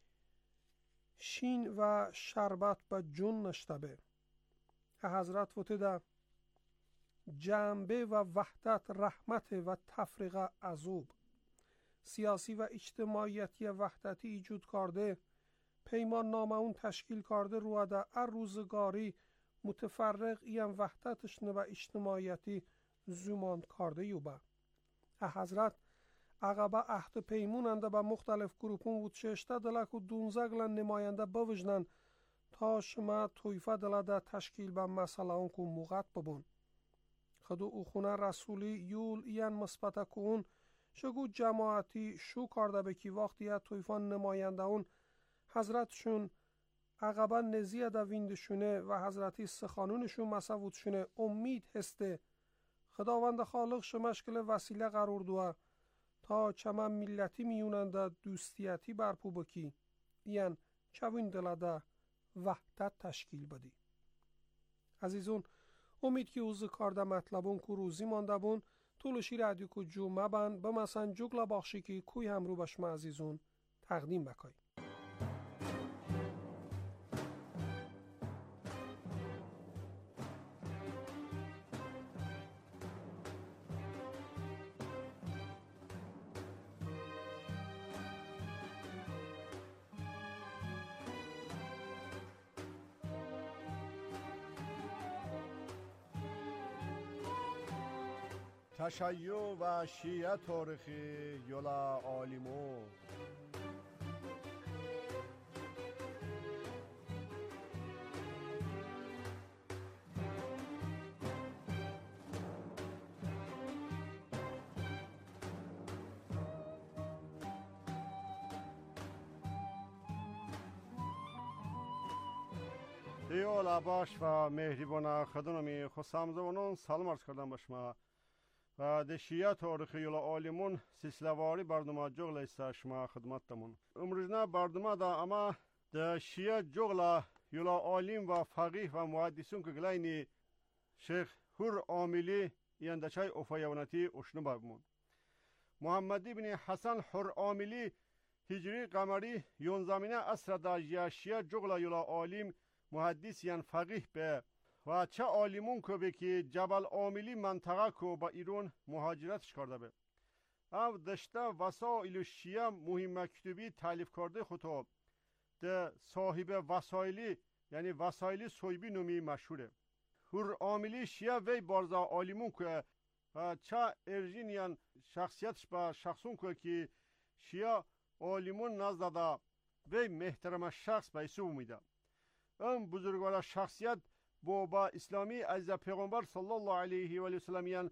شین و شربت به جون نشتبه. حضرت وطده جنبه و وحدت رحمت و تفریق عذوب. سیاسی و اجتماعیتی وحدتی ایجود کرده پیمان نامه اون تشکیل کرده رو ده ار روزگاری متفرق این وحدتش و اجتماعیتی زمان کرده یوبه. حضرت عقبه عهد پیموننده به مختلف گروپون بود ششته دلک و دونزه گلن نماینده بوجنن تا شما تویفه دلده تشکیل به مسئله اون که موقت ببون. خدو او خونه رسولی یول این مثبت کون شگو جماعتی شو کرده به کی وقتی یا تویفه نماینده اون حضرتشون عقبه نزیه دا ویندشونه و حضرتی سخانونشون مسعودشونه امید هسته خداوند خالق شمشکل وسیله قرار دوه تا چما ملتی میوننده دوستیتی برپو بکی این چوین دلده وحدت تشکیل بدی. عزیزون امید که اوز کارده مطلبون که روزی مانده بون طولشی رادیو که جمعه بند به مثلا جگل باخشی که کوی همرو بشم عزیزون تقدیم بکای. تشیع و شیعه تاریخی یولا عالمو دیولا باش و مهربان خدمت خسامزونون سلام عرض کردم به شما و ده شیعه تاریخی یولا عالمون سلسله‌واری برنامه جغل است شما خدمتتمون. امروزنا برنامه دا اما ده شیعه جغل یولا عالم و فقیه و محدثون که گلاینی شیخ هور عاملی یندچای افایونتی اشنو بابمون. محمد ابن حسن هور عاملی هجری قمری یونزمینه اصر دا شیعه جغل یولا عالم محدث یان فقیه به و چه عالمون که به که جبل عاملی منطقه که با ایران مهاجرتش کرده به او دشته وسایل شیعه مهم مکتوبی تالیف کرده خطاب ده صاحب وسایلی یعنی وسایلی سویبی نومی مشهوره. هر عاملی شیعه وی بارزا عالمون که چه ارژینیان شخصیتش با شخصون که که شیعه عالمون نزده وی محترم شخص به ایسو میده. ام بزرگوار شخصیت با با اسلامی از پیغمبر صلی الله علیه و سلم یان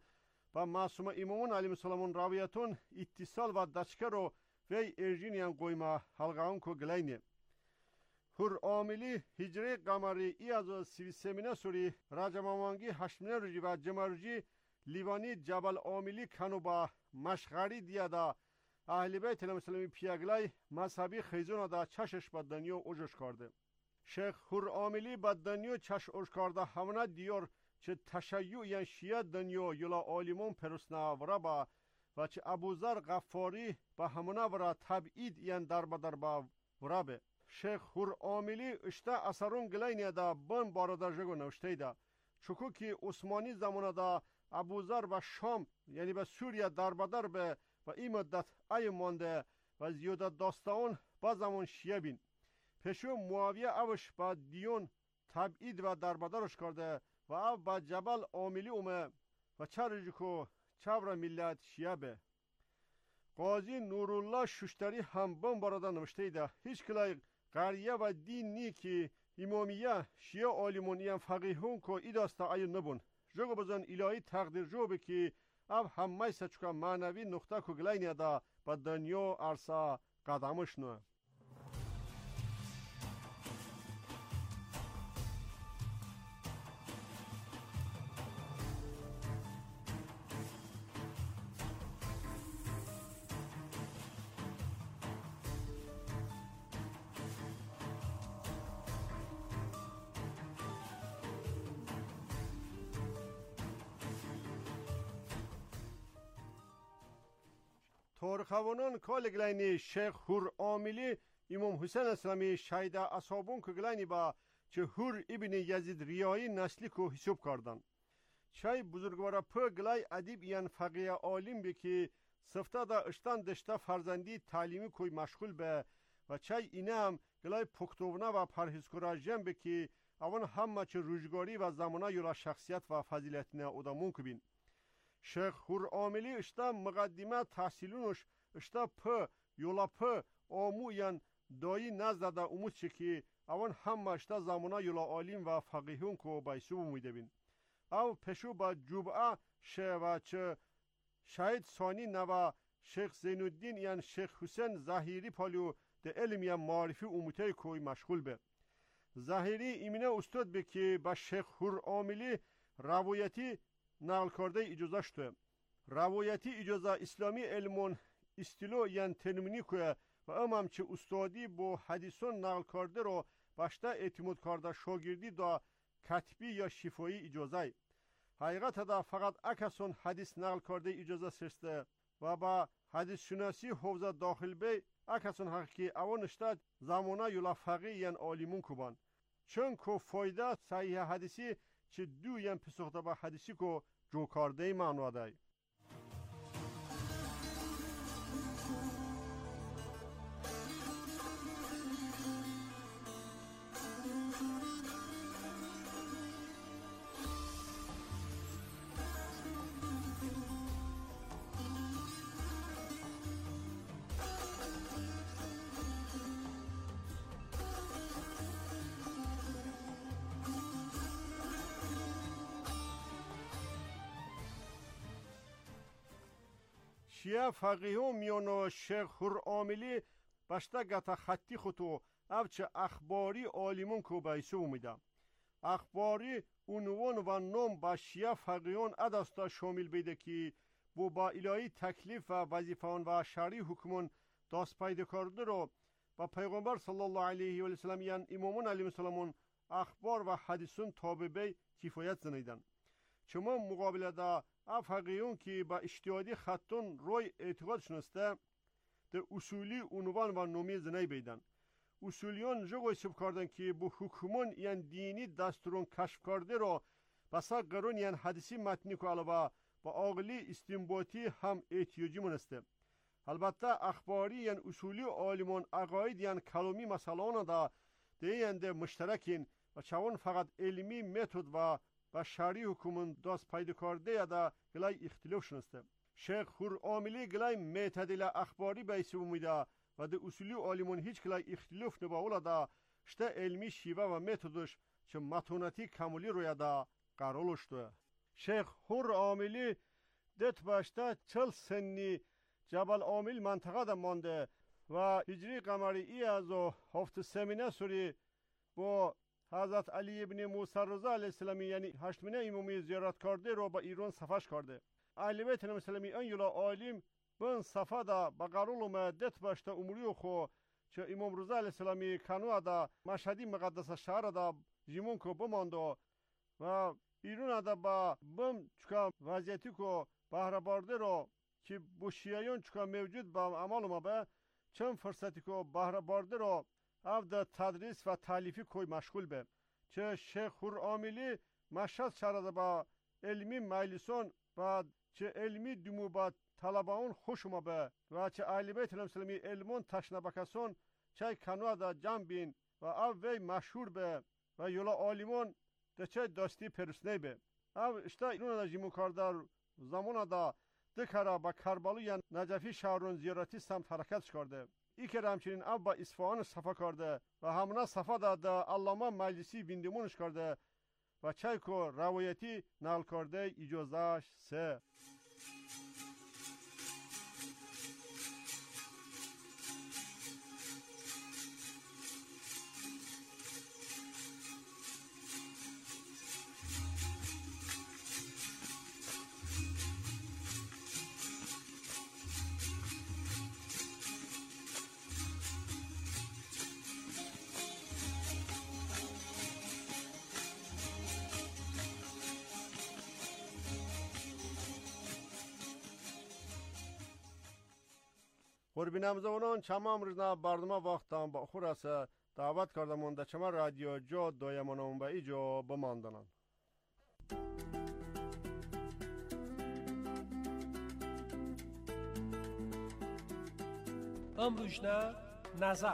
و معصوم امامون علیهم السلام راویتون اتصال و دچکر و وی ارجینیان قویما حلقاون کو گلاینه هر عاملی هجری قمری ای از سیویسمینه سوری راجمامانگی هشتمینه روزی و جمروجی لیوانی جبل عاملی کنو با مشغری دیادا اهل بیت الاسلامی پیاگلای مذهبی خیزون دا چشش با دنیو اوجش کرده شیخ هر عاملی با دنیو چش اوج کرده همونه دیور چه تشیع یان شیعه دنیو یلا عالمون پرسنا ورا با و چه ابوذر غفاری با همونه ورا تبعید یان دربا دربا ورا به شیخ هر عاملی اشته اثرون گلینی دا بن بارده جگو نوشته دا چکو که عثمانی زمانه دا ابوذر و شام یعنی به سوریه دربا در به و این مدت ای مانده و زیاده داستان با زمان شیعه بین پیشو معاویه اوش با دیون تبعید و دربدرش کرده و او با جبل عاملی اومه و چه که چور ملت شیعه به قاضی نورالله ششتری هم بم براده نوشته ده هیچ کلای قریه و دین نی که امامیه شیعه عالمونی فقیهون که ای داسته ای نبون جگو بزن الهی تقدیر جو به که او همه سچکا معنوی نقطه که گلینی ده با دنیا عرصه قدمش نوه تارخوانان کال گلینی شیخ هر عاملی امام حسین اسلامی شایده اصحابون که گلینی با چه هر ابن یزید ریایی نسلی که حساب کردن چای بزرگوارا پا گلای ادیب یان فقیه عالم بی که سفته دا اشتان دشته فرزندی تعلیمی کوی مشغول به و چای اینه هم گلای پکتوونه و پرهیزکورا جم بی که اون همه چه روزگاری و زمانه یولا شخصیت و فضیلتنه ادامون که بین شیخ هر عاملی اشتا مقدمه تحصیلونش اشتا پا یولا پا آمو یان دایی نزده دا امود چه که اون همه اشتا زمانه یولا عالم و فقیهون که بایسو بمیده بین او پشو با جبعه شه و چه شاید ثانی نوا شیخ زین الدین یان شیخ حسین ظاهری پالیو ده علم یا معرفی اموته کوی مشغول به ظاهری ایمینه استاد به که با شیخ هر عاملی روایتی نقل کرده اجازه شده روایتی اجازه اسلامی علمون استیلو یان تنمینی که و امام چه استادی با حدیثون نقل کرده رو باشته اعتماد کرده شاگردی دا کتبی یا شفایی اجازه حقیقت دا فقط اکسون حدیث نقل کرده اجازه سرسته و با حدیث شناسی حوزه داخل بی اکسون حقیقی اون اشتاد زمانه یولا فقیه یان عالمون کبان چون که فایده صحیح حدیثی چه دو یان پسخته با حدیثی که جو کرده معنی دای شیعه فقیهون میانو شیخ هر عاملی باشته گتا خطی خطو او چه اخباری عالمون که بایسو اومیده اخباری عنوان و نام با شیعه فقیهون اداستا شامل بیده که بو با الهی تکلیف و وظیفان و شرعی حکمون دست پیدا کرده رو با پیغمبر صلی الله علیه و سلم یان امامون علیهم السلام اخبار و حدیثون تابعه کفایت زنیدن چما مقابله دا افقیون که با اشتیادی خطون روی اعتقاد شنسته ده اصولی عنوان و نومی زنی بیدن اصولیون جگوی سب کردن که بو حکومون یان دینی دستورون کشف کرده رو بسا قرون یان حدیثی متنی که علاوه با آقلی استنباطی هم احتیاجی منسته البته اخباری یان اصولی عالمون عقاید یان کلامی مسئلان دا ده یان ده مشترکین و چون فقط علمی متد و با شرعی حکومت دست پیدا کرده یا دا گلای اختلاف شنسته شیخ هر عاملی گلای معتدل اخباری بیسو میده و ده اصولی عالمون هیچ گلای اختلاف نباولا دا شته علمی شیوه و متدش چه متونتی کمولی روی دا قرارش ده شیخ هر عاملی دت باشته چل سنی جبل عامل منطقه دا مانده و هجری قمری ای از و هفت سمینه سوری با حضرت علی ابن موسی رضا علیه السلامی یعنی هشتمینه امامی زیارت کرده رو با ایران سفرش کرده. اهل بیت اسلامی ان یلا عالم بن صفا دا بقرول مدت باشته عمری خو چه امام رضا علیه السلامی کنوا دا مشهدی مقدس شهر دا جیمون کو بماندو و ایران دا با بم چکا وضعیتی کو بهره برده رو که بوشیایون چکا موجود با عمل ما به چند فرصتی کو بهره برده رو او دا تدریس و تعلیفی کوی مشغول به چه شیخ خور عاملی مشهد شهر دا با علمی مجلسون و چه علمی دمو با طلبان خوش ما به و چه اهل بیت اسلامی علمون تشنه بکسون چه کنوا دا جمع بین و او وی مشهور به و یولا عالمون ده چه دستی پرسنه به او اشتا ایرون دا جیمو کاردار زمان دا دکره با کربالو یا نجفی شهرون زیارتی سمت حرکت کرده ای که همچنین او با اصفهان صفا کرده و همونه صفا دا دا علامه مجلسی بیندمونش کرده و چه که روایتی نقل کرده اجازهش سه. قربی نمزونان چما امروزنا برنامه وقتم با خور است دعوت کردم اون در چما رادیو جو دویمانم به ایجا بماندنن. امروزنا نظر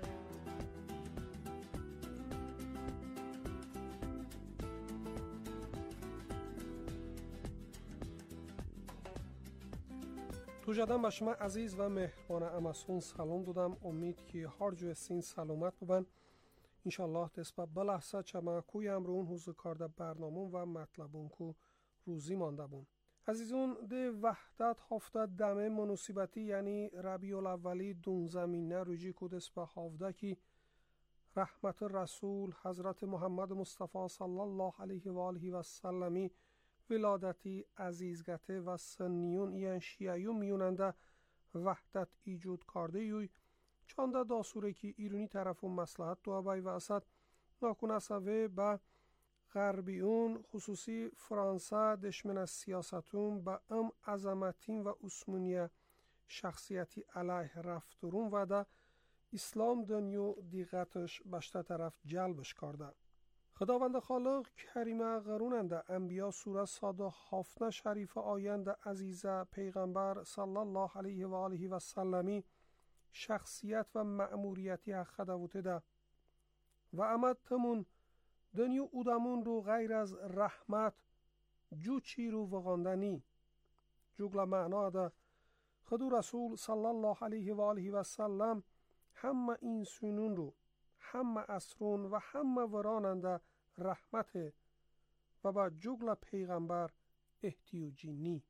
توجدم به شما عزیز و مهربان امسون سلام دادم. امید که هر جو سین سلامت ببن انشالله دست به لحظه چما کوی امرون حضور کرده برنامه و مطلبون کو روزی مانده بون. عزیزون ده وحدت هفته دمه مناسبتی یعنی ربیع الاولی دون زمینه روجی کو دست به هفته کی رحمت رسول حضرت محمد مصطفی صلی الله علیه و آله و سلمی ولادتی عزیزگته و سنیون یعن شیعیون میوننده وحدت ایجود کرده یوی چانده داسوره که ایرونی طرف و مصلحت دو بای و اسد ناکن سوه با غربیون خصوصی فرانسه دشمن از سیاستون با ام عظمتین و اسمونیه شخصیتی علیه رفترون و ده اسلام دنیو دیغتش بشته طرف جلبش کرده. خداوند خالق کریمه غروننده انبیا سوره صاد هفته شریفه آینده عزیزه پیغمبر صلی الله علیه و آله و سلمی شخصیت و مأموریتی حق دوته ده و امد تمون دنیو اودمون رو غیر از رحمت جو چی رو وغاندنی جوگل معنا ده خدو رسول صلی الله علیه و آله و سلم همه این سنون رو همه اسرون و همه وراننده رحمت و با جگل پیغمبر احتیاجی نی.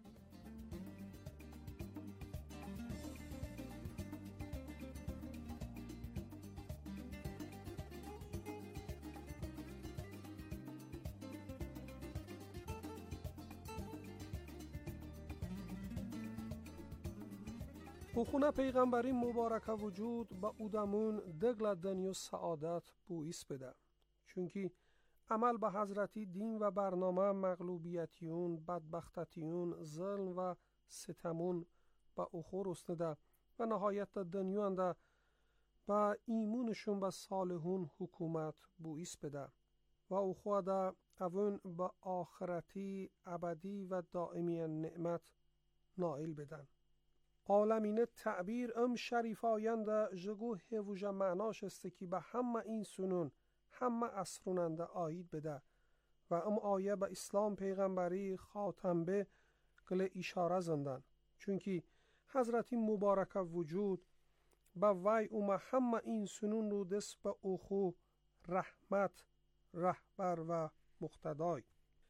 بخونه پیغمبری مبارک وجود با اودمون دگل دنیو سعادت بویس بده چونکی عمل به حضرتی دین و برنامه مغلوبیتیون بدبختتیون ظلم و ستمون با اخور استده و نهایت دنیو انده با ایمونشون به صالحون حکومت بویس بده و اخوه ده اون با آخرتی ابدی و دائمی نعمت نائل بدن. عالمین تعبیر ام شریف آینده جگو هفوژه معناش است که به همه این سنون همه اسروننده آیید بده و ام آیه به اسلام پیغمبری خاتم به گل اشاره زندن چونکی حضرتی مبارک وجود با وی اومه همه این سنون رو دست به اخو رحمت رهبر و مقتدای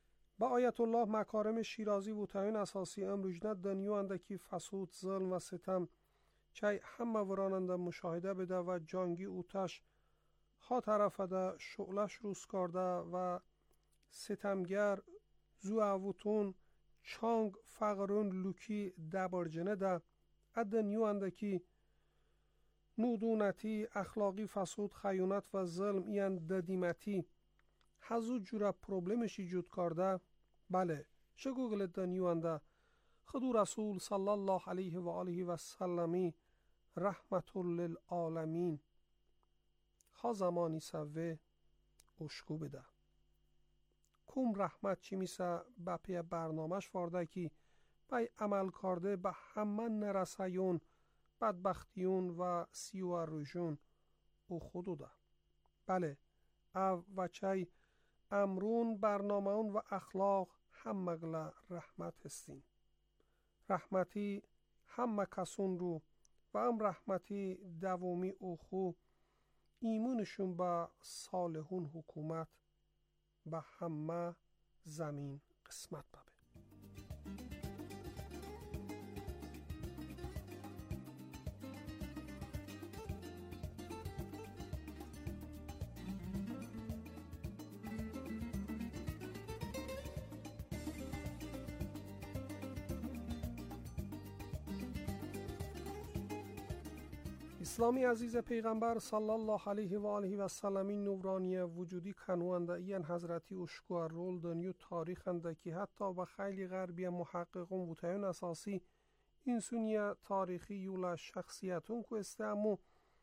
با آیت الله مکارم شیرازی و تاین اساسی امروجنه دنیو اندکی فسود ظلم و ستم چای همه وراننده مشاهده بده و جانگی اوتش ها طرفه ده شعلش روز کرده و ستمگر زو اوتون چانگ فقرون لوکی دبرجنه ده ادنیو اندکی نودونتی اخلاقی فسود خیونت و ظلم این ددیمتی هزو جورا پروبلمش ایجود کرده. بله شگوگل دنیو انده خدو رسول صلی الله علیه و آله و سلمی رحمت للعالمین ها زمانی سوه اشکو بده کوم رحمت چی میسه با پی برنامهش وارده کی بای عمل کرده به همه نرسیون بدبختیون و سیو روشون او خودو ده. بله او و چای امرون برنامهون و اخلاق همگله رحمت هستین رحمتی همه کسون رو و ام رحمتی دوامی او خو ایمونشون به صالحون حکومت به همه زمین قسمت ببه. اسلامی عزیز پیغمبر صلی الله علیه و آله و سلم نورانی وجودی کنونده این حضرتی اشکو رول دنیو تاریخ انده که حتی به خیلی غربی محققون و تایون اساسی این سونیه تاریخی یولا شخصیتون که است امو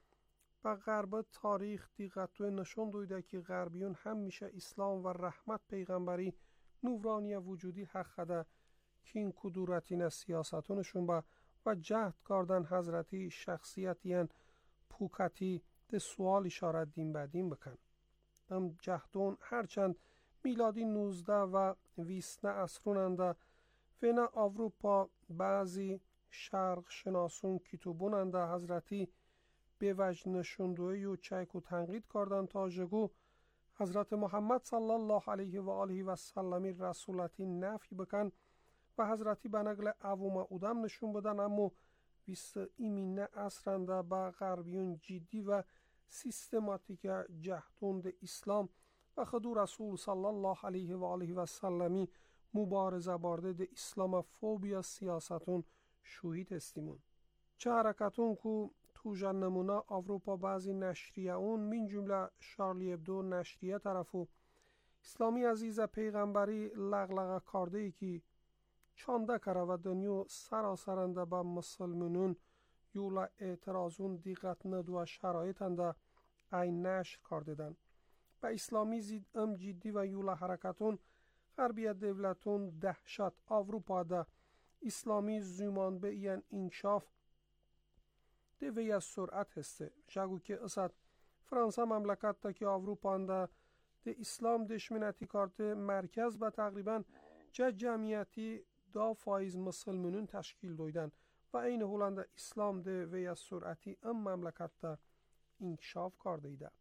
به غرب تاریخ دیگتو نشون دویده که غربیون هم میشه اسلام و رحمت پیغمبری نورانی وجودی حق خده که این کدورتین سیاستونشون با و جهد کردن حضرتی شخصیتیان پوکتی ده سوال اشاره دین بدین بکن. ام جهدون هرچند میلادی نوزده و ویسنه اصروننده فینا اروپا بعضی شرق شناسون کتوبوننده حضرتی به وجه نشوندوی و چیک و تنقید کردن تا جگو حضرت محمد صلی الله علیه و آله و سلمی رسولتی نفی بکن و حضرتی به نقل عوام اودم نشون بدن اما بیست ایمینه اصرنده با غربیون جدی و سیستماتیک جهدوند اسلام و خدو رسول صلی الله علیه و آله و سلمی مبارزه بارده ده اسلام فوبیا سیاستون شوهید استیمون. چه حرکتون که تو جنمونا اروپا بعضی نشریه اون من جمله شارلی ابدو نشریه طرفو اسلامی عزیز پیغمبری لغلغه کرده ای که چانده کرده و دنیو سراسرنده با مسلمانون یولا اعتراضون دیقت ندو و شرایطنده این نشر کردن. با اسلامی زید ام جدی و یولا حرکتون غربی دولتون دهشت اروپا ده اسلامی زمان به این انکشاف دوی از سرعت هسته. شگو که اصد فرانسه مملکت تا که اروپا ده ده اسلام دشمنتی کرده مرکز با تقریبا چه جمعیتی دا فایز مسلمانون تشکیل دویدن و این هولنده اسلام ده وی از سرعتی ام مملکت ده انکشاف کرده ایده.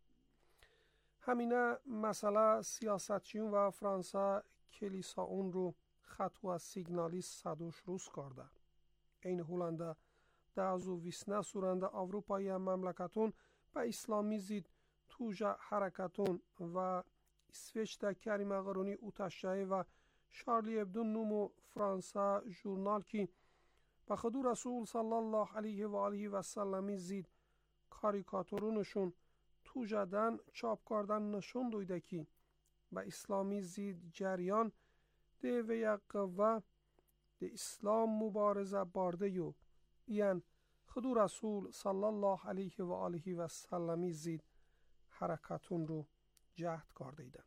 همینه مسئله سیاستچیون و فرانسه کلیسا اون رو خط و سیگنالیست صدوش روز کرده. این هولنده ده از و ویسنه سورنده اروپایی مملکتون به اسلامی زید توجه حرکتون و اسویچ ده کریم اغرونی اوتشه و شارلی ابدو نومو فرانسه جورنال کی به خدو رسول صلی الله علیه و آله و سلمی زید کاریکاتورونشون تو جدن چاپ کردن نشون دویده کی به اسلامی زید جریان ده و یک قوه ده اسلام مبارزه بارده یو این خدو رسول صلی الله علیه و آله و سلمی زید حرکتون رو جهد کرده ایدن.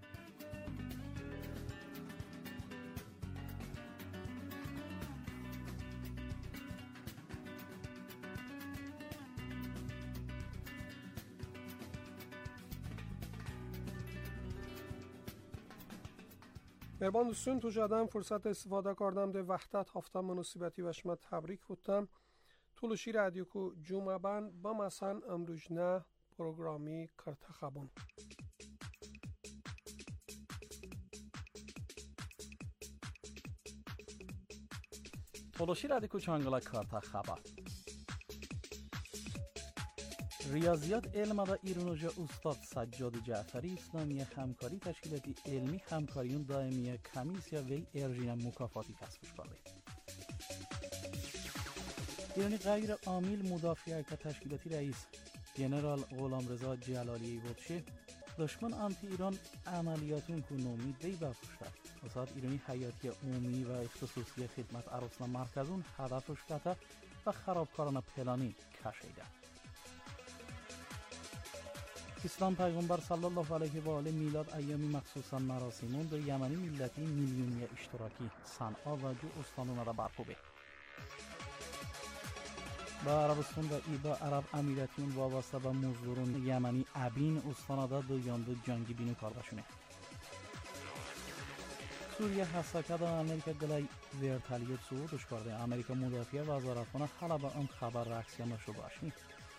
مهربان دوستون تو جدن فرصت استفاده کردم ده وحدت هفته مناسبتی و شما تبریک بودم. طولشی رادیو کو جمعه بان با مثلا امروجنه پروگرامی کرته خبون. تولوشی رادیکو چانگلا کارتا خبر ریاضیات علم دا ایرانوژا استاد سجاد جعفری اسلامی همکاری تشکیلاتی علمی همکاریون دائمی کمیسیا وی ارژینا مکافاتی کسبش کرده. ایرانی غیر عامل مدافع که تشکیلاتی رئیس جنرال غلامرضا جلالی بودشه دشمن آنتی ایران عملیاتون که نومید وی بفشتد. وسط ایرانی حیاتی عمومی و اختصاصی خدمت عروسنا مرکزون هدفش کتا و خرابکارانه پلانی کشیده. اسلام پیغمبر صلی الله علیه و آله میلاد ایامی مخصوصا مراسمون در یمنی ملتی میلیونی اشتراکی صنعا و جو استانونه را برپوبه. با عربستان و ایبا عرب امیراتیون وابسته به مزدورون یمنی ابین استانادا دو یاندو جنگی بینو کار بشونه. سوریه حساکه دا امریکا گلای ورتالیت سعودش کرده. امریکا مدافع وزارتخانه حالا به اون خبر رکسیان شو باشنی.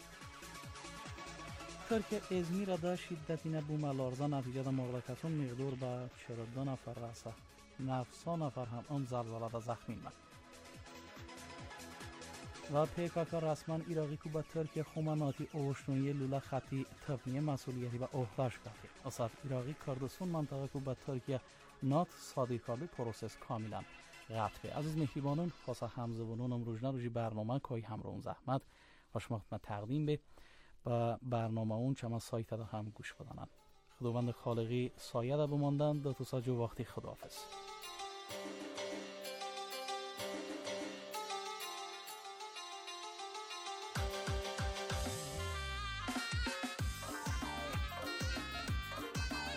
ترکیه ازمیر دا شدتی نبوم لارزا نتیجه دا مغلقتون مقدور به چهل و دو نفر رسه. نفسا نفر هم ام زلزله دا زخمی من. و پیکاکا رسما ایراقی که با ترکیه خماناتی اوشتونی لولا خطی تفنیه مسئولیتی با احداش کرده. اصلا ایراقی کردستان منطقه که با ترکیه نات صادر کرده پروسس کاملا قطعه. عزیز مهربانون خاصه همزبانانم روزنه روزی برنامه کای همرون زحمت و شما خدمت تقدیم به و برنامه اون چما سایت دا هم گوش بدانند. خداوند خالقی سایه دا بماندن دو تا ساجو وقتی خداحافظ.